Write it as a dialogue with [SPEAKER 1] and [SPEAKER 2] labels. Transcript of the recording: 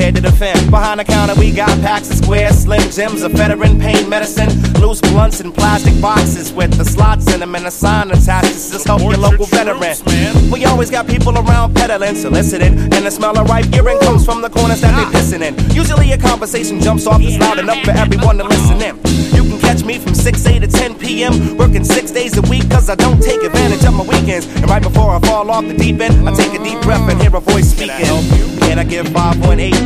[SPEAKER 1] prepared to defend. Behind the counter we got packs of squares, Slim Jims, a veteran pain medicine, loose blunts in plastic boxes with the slots in them and a sign attached to just help your local veteran. We always got people around peddling, soliciting, and the smell of ripe urine comes from the corners that they pissing in. Usually a conversation jumps off that's loud enough for everyone to listen in. You can catch me from 6 a to 10 p.m. working 6 days a week, cause I don't take advantage of my weekends. And right before I fall off the deep end, I take a deep breath and hear a voice speaking. Can I give 5.8